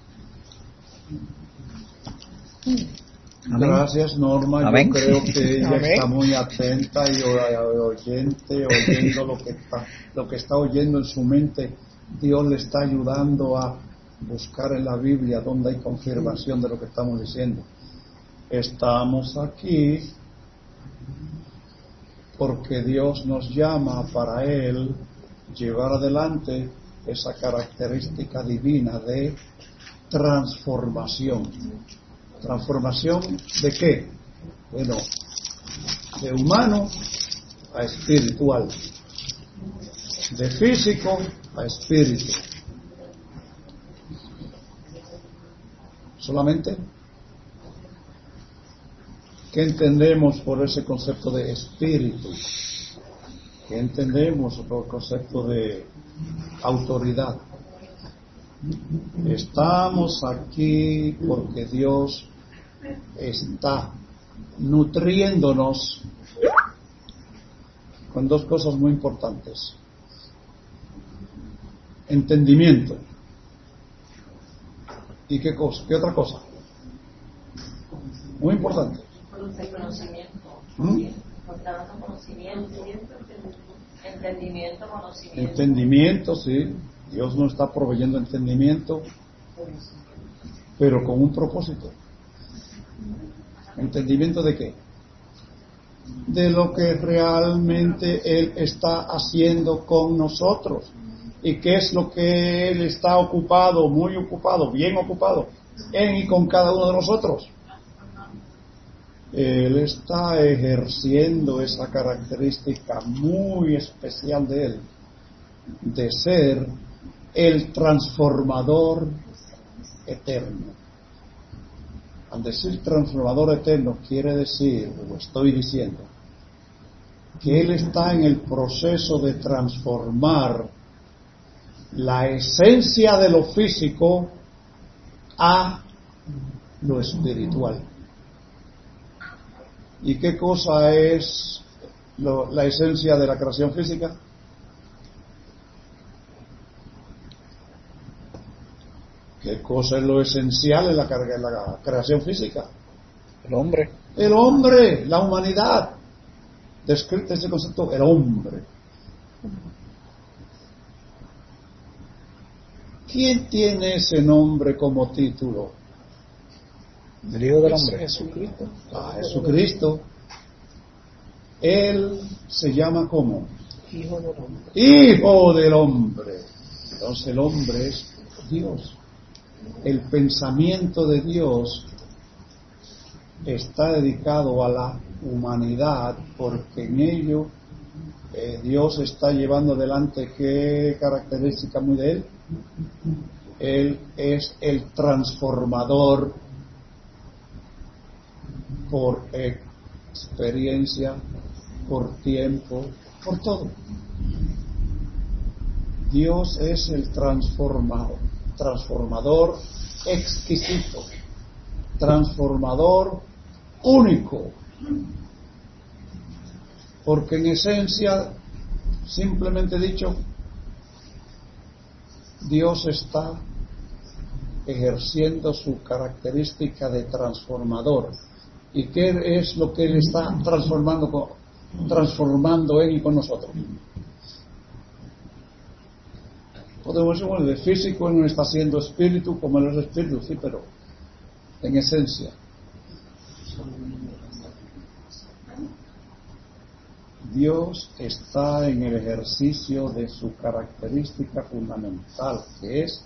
Speaker 2: Amén.
Speaker 1: Gracias, Norma.
Speaker 2: Amén.
Speaker 1: Yo creo que ella
Speaker 2: Amén.
Speaker 1: está muy atenta y oyente, oyendo lo que está, lo que está oyendo en su mente. Dios le está ayudando a buscar en la Biblia donde hay confirmación de lo que estamos diciendo. Estamos aquí porque Dios nos llama para Él llevar adelante esa característica divina de transformación. ¿Transformación de qué? Bueno, de humano a espiritual, de físico a espíritu. Solamente, ¿qué entendemos por ese concepto de espíritu? ¿Qué entendemos por el concepto de autoridad? Estamos aquí porque Dios está nutriéndonos con dos cosas muy importantes: entendimiento. ¿Y qué cosa? ¿Qué otra cosa? Muy importante.
Speaker 4: Conocimiento.
Speaker 1: ¿Mm?
Speaker 4: Conocimiento. Entendimiento, conocimiento.
Speaker 1: Entendimiento, sí. Dios nos está proveyendo entendimiento, pero con un propósito. ¿Entendimiento de qué? De lo que realmente Él está haciendo con nosotros. ¿Y qué es lo que Él está ocupado, muy ocupado, bien ocupado, en y con cada uno de nosotros? Él está ejerciendo esa característica muy especial de Él, de ser el transformador eterno. Al decir transformador eterno, quiere decir, o estoy diciendo, que Él está en el proceso de transformar la esencia de lo físico a lo espiritual. ¿Y qué cosa es lo, la esencia de la creación física? ¿Qué cosa es lo esencial en la, en la creación física?
Speaker 2: El hombre.
Speaker 1: El hombre, la humanidad. Descrito ese concepto, el hombre. ¿Quién tiene ese nombre como título?
Speaker 2: El Hijo del Hombre.
Speaker 1: Jesucristo. Ah, Jesucristo. Él se llama ¿cómo?
Speaker 2: Hijo del Hombre.
Speaker 1: Hijo del Hombre. Entonces el hombre es Dios. El pensamiento de Dios está dedicado a la humanidad, porque en ello eh, Dios está llevando adelante qué característica muy de Él. Él es el transformador por experiencia, por tiempo, por todo. Dios es el transformador, transformador exquisito, transformador único, porque en esencia, simplemente dicho, Dios está ejerciendo su característica de transformador. ¿Y qué es lo que Él está transformando, transformando en y con nosotros? Podemos decir, bueno, de físico Él no está haciendo espíritu como Él es espíritu, sí, pero en esencia. Dios está en el ejercicio de su característica fundamental, que es: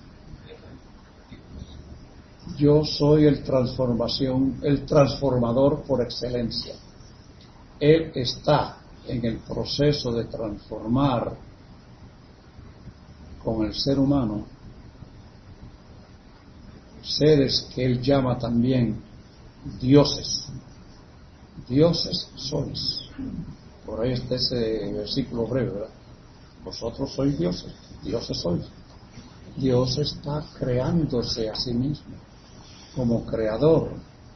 Speaker 1: yo soy el transformación, el transformador por excelencia. Él está en el proceso de transformar con el ser humano seres que Él llama también dioses. Dioses sois. Por ahí está ese versículo breve, ¿verdad? Vosotros sois dioses, dioses sois. Dios está creándose a sí mismo como creador.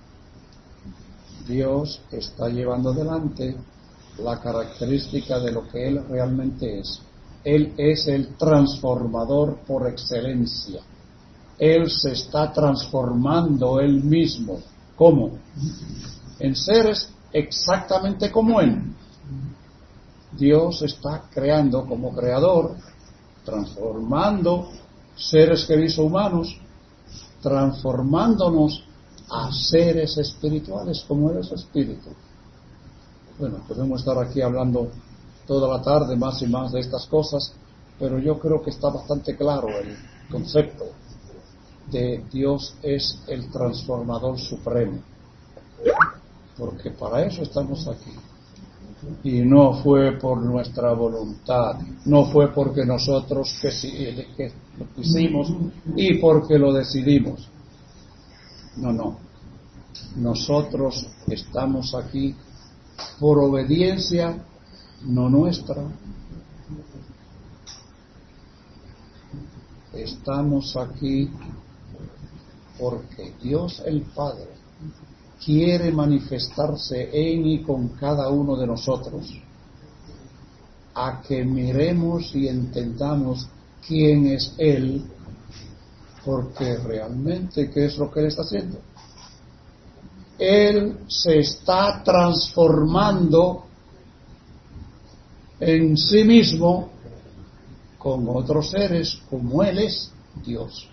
Speaker 1: Dios está llevando adelante la característica de lo que Él realmente es. Él es el transformador por excelencia. Él se está transformando Él mismo. ¿Cómo? En seres exactamente como Él. Dios está creando como creador, transformando seres que hizo humanos, transformándonos a seres espirituales como Él es espíritu. Bueno, podemos estar aquí hablando toda la tarde más y más de estas cosas, pero yo creo que está bastante claro el concepto de Dios es el transformador supremo, porque para eso estamos aquí. Y no fue por nuestra voluntad, no fue porque nosotros que, que lo quisimos y porque lo decidimos. No, no. Nosotros estamos aquí por obediencia no nuestra. Estamos aquí porque Dios el Padre quiere manifestarse en y con cada uno de nosotros, a que miremos y entendamos quién es Él, porque realmente, ¿qué es lo que Él está haciendo? Él se está transformando en sí mismo con otros seres, como Él es Dios.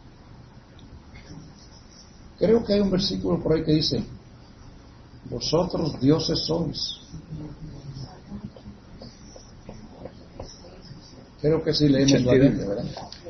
Speaker 1: Creo que hay un versículo por ahí que dice: vosotros dioses sois. Creo que sí leemos la Biblia, ¿verdad?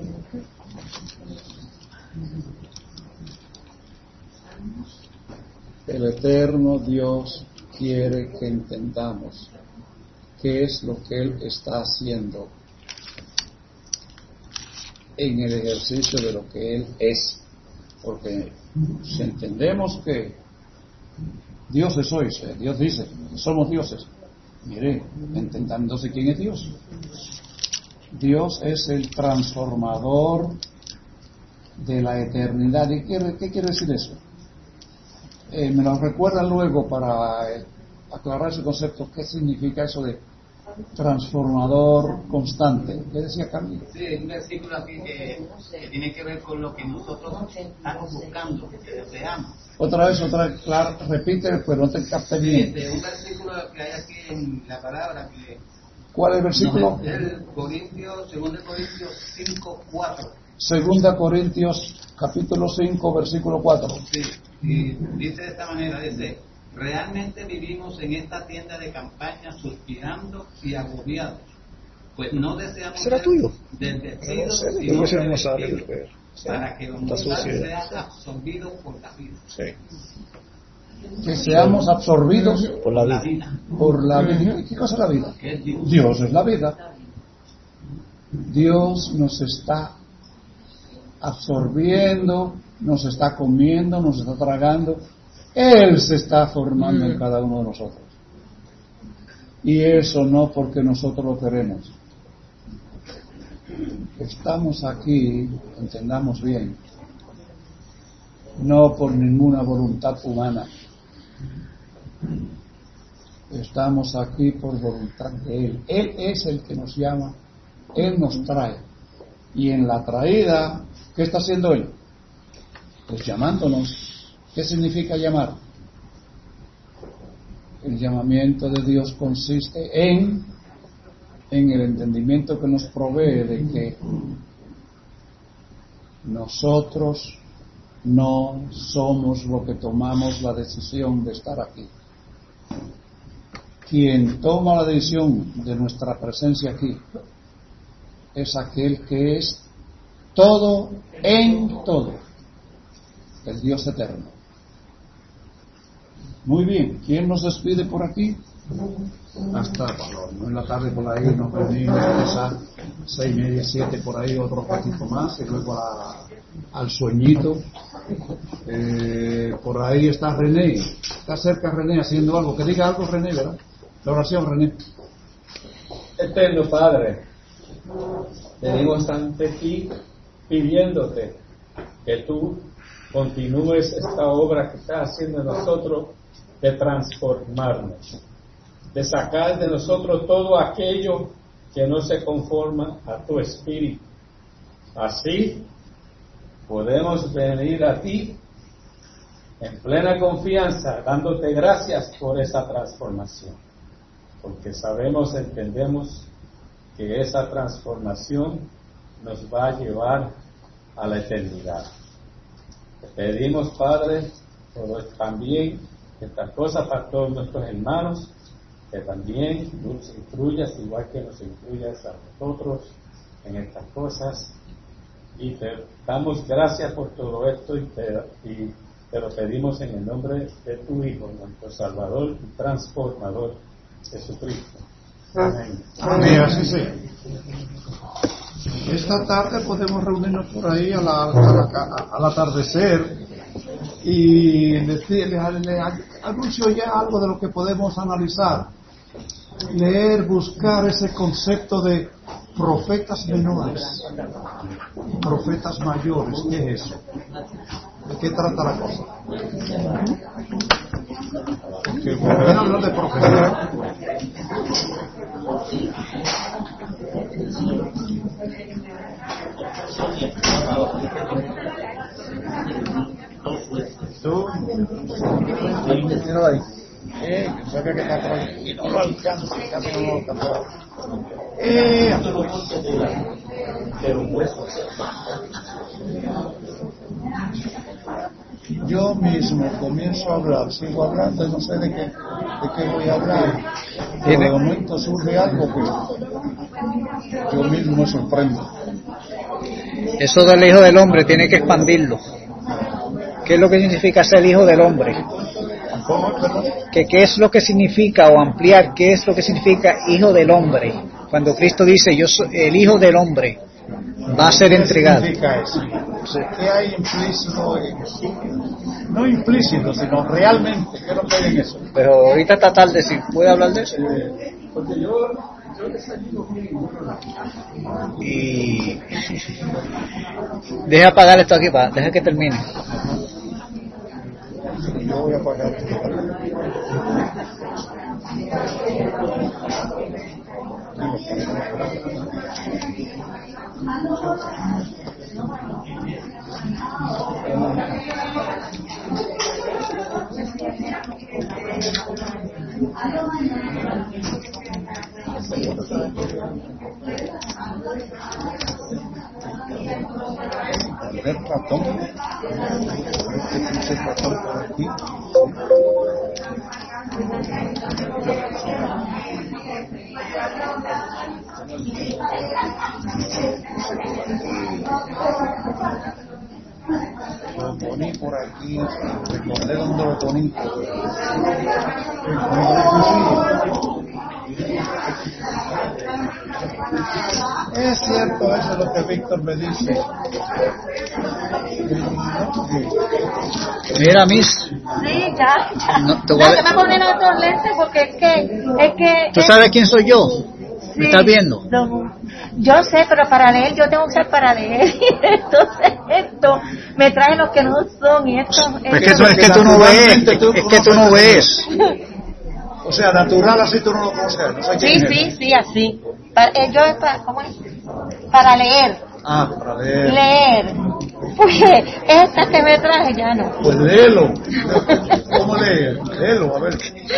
Speaker 1: El eterno Dios quiere que entendamos qué es lo que Él está haciendo en el ejercicio de lo que Él es. Porque si entendemos que dioses sois, eh, Dios dice, somos dioses, mire, entendándose quién es Dios. Dios es el transformador de la eternidad. ¿Y qué, qué quiere decir eso? Eh, me lo recuerda luego para eh, aclarar ese concepto. ¿Qué significa eso de transformador constante? ¿Qué decía Carlos?
Speaker 3: Sí, un versículo aquí que, que tiene que ver con lo que nosotros estamos buscando, que deseamos.
Speaker 1: Otra vez, otra vez, claro, repite, pero no te capté bien.
Speaker 3: Sí, un versículo que hay aquí en la palabra que...
Speaker 1: ¿Cuál es el versículo?
Speaker 3: No, el Corintios, segundo Corintios cinco, cuatro.
Speaker 1: Segunda Corintios, capítulo cinco, versículo cuatro.
Speaker 3: Sí, y dice de esta manera, dice, realmente vivimos en esta tienda de campaña suspirando y agobiados, pues no deseamos
Speaker 2: ¿será tuyo?
Speaker 3: desvestidos
Speaker 2: No sé,
Speaker 3: sino
Speaker 2: yo no sabe,
Speaker 3: revestidos,
Speaker 2: pero, sí,
Speaker 3: para que los
Speaker 2: está
Speaker 3: mortales
Speaker 2: sucio.
Speaker 3: sean absorbidos por la vida.
Speaker 2: Sí.
Speaker 1: Que seamos absorbidos
Speaker 2: Por la
Speaker 3: La
Speaker 2: vida.
Speaker 3: vida,
Speaker 1: por la vida. ¿Qué cosa es la vida?
Speaker 3: que es Dios.
Speaker 1: Dios es la vida. Dios nos está absorbiendo, nos está comiendo, nos está tragando. Él se está formando en cada uno de nosotros. Y eso no porque nosotros lo queremos. Estamos aquí, entendamos bien, no por ninguna voluntad humana. Estamos aquí por voluntad de Él. Él es el que nos llama, Él nos trae. Y en la traída, ¿qué está haciendo Él? Pues llamándonos. ¿Qué significa llamar? El llamamiento de Dios consiste en, en el entendimiento que nos provee de que nosotros no somos lo que tomamos la decisión de estar aquí. Quien toma la decisión de nuestra presencia aquí es aquel que es todo en todo, el Dios eterno. Muy bien, ¿quién nos despide por aquí? Hasta no en la tarde por ahí nos reunimos, quizás seis y media, siete por ahí, otro ratito más, y luego a, al sueñito. Eh, por ahí está René, está cerca René haciendo algo, que diga algo René, ¿verdad? La oración, René.
Speaker 5: Eterno Padre, venimos ante ti pidiéndote que tú continúes esta obra que estás haciendo en nosotros de transformarnos, de sacar de nosotros todo aquello que no se conforma a tu espíritu. Así podemos venir a ti en plena confianza, dándote gracias por esa transformación, porque sabemos, entendemos que esa transformación nos va a llevar a la eternidad. Te pedimos, Padre, por también estas cosas para todos nuestros hermanos, que también nos incluyas, igual que nos incluyas a nosotros en estas cosas, y te damos gracias por todo esto y te, y te lo pedimos en el nombre de tu Hijo, nuestro Salvador y Transformador, Jesucristo. Amén.
Speaker 1: Amén, así sea. Esta tarde podemos reunirnos por ahí a la, a la- al atardecer y decirles, le anuncio ya algo de lo que podemos analizar, leer, buscar ese concepto de profetas menores, profetas mayores. ¿Qué es eso? ¿De qué trata la cosa? Porque cuando viene a hablar de profecía, tú, míralo ahí. Eh, se ve que está por ahí. Y no lo alcanza, casi no lo alcanza. Eh, yo mismo comienzo a hablar, sigo hablando y no sé de qué, de qué voy a hablar. Pero de momento surge algo que yo mismo me sorprendo.
Speaker 2: Eso del Hijo del Hombre tiene que expandirlo. ¿Qué es lo que significa ser Hijo del Hombre?
Speaker 1: ¿Cómo, perdón?
Speaker 2: ¿Qué, ¿Qué es lo que significa, o ampliar, qué es lo que significa Hijo del Hombre? Cuando Cristo dice, yo soy el Hijo del Hombre, va a ser entregado.
Speaker 1: ¿Qué significa eso? Sí. ¿Qué hay implícito en eso? No implícito, sino realmente. ¿Qué es lo que hay en eso?
Speaker 2: Pero ahorita está tarde, si puede hablar de eso.
Speaker 5: Eh, porque yo, yo desayuno bien.
Speaker 2: Y deja apagar esto aquí, para, deja que termine.
Speaker 1: Yo voy a apagar esto. El ratón. Este ratón por aquí. Lo poní por aquí, recordé dónde lo poní. Es cierto, eso es lo que Víctor me dice.
Speaker 2: Mira, Miss.
Speaker 4: Sí, ya, ya.
Speaker 2: No, te voy
Speaker 4: No,
Speaker 2: a-
Speaker 4: que me ponen otros lentes porque es que, es que...
Speaker 2: ¿Tú
Speaker 4: es-
Speaker 2: sabes quién soy yo? ¿Me
Speaker 4: sí,
Speaker 2: estás viendo?
Speaker 4: no. Yo sé, pero para leer yo tengo que usar para leer. Entonces esto me trae los que no son y esto...
Speaker 2: Es que,
Speaker 4: esto-
Speaker 2: tú, es que tú no ves,
Speaker 1: Naturalmente tú
Speaker 2: es que tú no ves.
Speaker 1: O sea, natural así tú no lo conoces. No sé
Speaker 4: Sí,
Speaker 1: quién es.
Speaker 4: sí, sí, así. Para, eh, yo es para, ¿cómo es? Para leer.
Speaker 1: Ah, para leer.
Speaker 4: Leer. Pues esta que me traje ya no.
Speaker 1: Pues léelo. ¿Cómo lees? Léelo, a ver.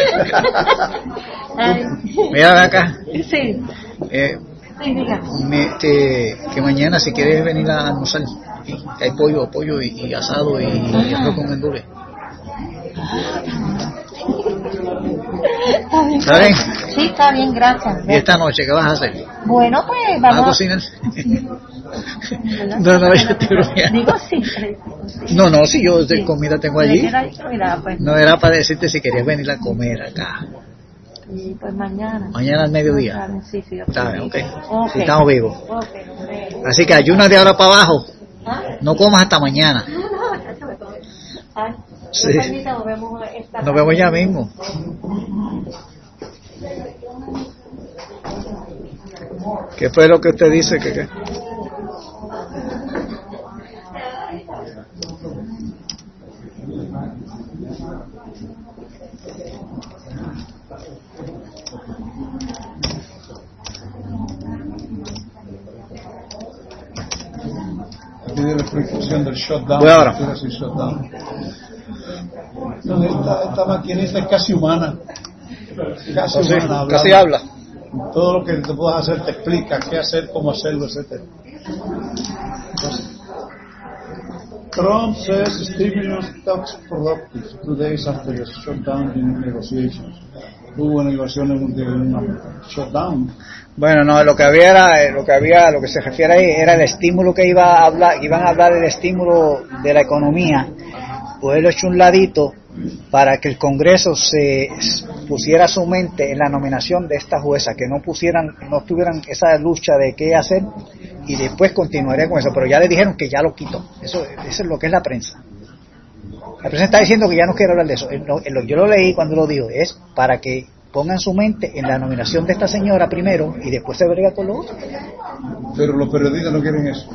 Speaker 4: Ay.
Speaker 2: Mira, ven acá.
Speaker 4: Sí,
Speaker 2: Eh,
Speaker 4: sí, diga.
Speaker 2: me- te- que mañana si quieres venir a almorzar, aquí, que hay pollo, pollo y, y asado y, y arroz con endure.
Speaker 4: Está bien.
Speaker 2: ¿Está bien?
Speaker 4: Sí, está bien, gracias.
Speaker 2: ¿Y esta noche qué vas a hacer?
Speaker 4: Bueno, pues
Speaker 2: ¿Vas a
Speaker 4: vamos.
Speaker 2: cocinar? No, no, yo te bromeando.
Speaker 4: Digo sí.
Speaker 2: No, no, si yo de
Speaker 4: Sí.
Speaker 2: comida tengo
Speaker 4: Le
Speaker 2: allí.
Speaker 4: queda ahí, mira, pues.
Speaker 2: No era para decirte si querías venir a comer acá.
Speaker 4: Y pues mañana.
Speaker 2: Mañana al mediodía.
Speaker 4: Está bien, sí, sí.
Speaker 2: Está bien, ok.
Speaker 4: Ok.
Speaker 2: Si estamos vivos.
Speaker 4: Ok, hombre.
Speaker 2: Así que ayuna de ahora para abajo.
Speaker 4: ¿Ah?
Speaker 2: No comas hasta mañana.
Speaker 4: Ay,
Speaker 2: Sí.
Speaker 4: no, permita, nos vemos esta
Speaker 2: Nos vemos ya mismo. ¿Qué fue lo que usted dice? ¿Qué, qué?
Speaker 1: Pide la explicación del shutdown.
Speaker 2: Voy ahora.
Speaker 1: ¿Qué es el shutdown? No, esta, esta maquinita es casi humana. Casi
Speaker 2: Casi,
Speaker 1: humana. hablando.
Speaker 2: casi habla.
Speaker 1: Todo lo que tú puedas hacer te explica qué hacer, cómo hacerlo, etcétera. Entonces, Trump says stimulus talks productive two days after the shutdown in negotiations. Hubo negociaciones de una shutdown.
Speaker 2: Bueno, no, lo que había era, eh, lo que había, lo que se refiere ahí era el estímulo que iba a hablar, iban a hablar del estímulo de la economía, poderlo hecho un ladito para que el Congreso se pusiera su mente en la nominación de esta jueza, que no pusieran, no tuvieran esa lucha de qué hacer y después continuaría con eso, pero ya le dijeron que ya lo quitó. Eso, eso es lo que es la prensa. La prensa está diciendo que ya no quiere hablar de eso. Yo lo leí cuando lo dijo, es para que pongan su mente en la nominación de esta señora primero y después se brega con lo otro.
Speaker 1: Pero los periodistas no quieren eso.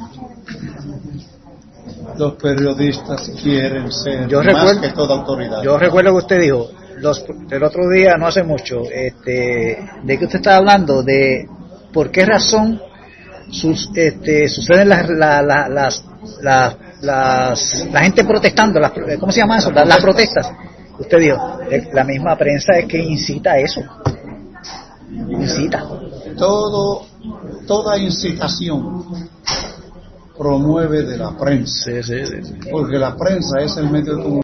Speaker 1: Los periodistas quieren ser
Speaker 2: Yo
Speaker 1: más
Speaker 2: recuerdo-
Speaker 1: que toda autoridad.
Speaker 2: Yo recuerdo que usted dijo, los, el otro día, no hace mucho, este, de que usted estaba hablando de por qué razón sus, este, suceden las, la, la, las, las, las, la gente protestando, las, ¿cómo se llama eso? Las, las protestas. Usted dijo, eh, la misma prensa es que incita a eso. Incita.
Speaker 1: Todo, toda incitación promueve de la prensa,
Speaker 2: Sí, sí, sí, sí.
Speaker 1: porque la prensa es el medio de comunicación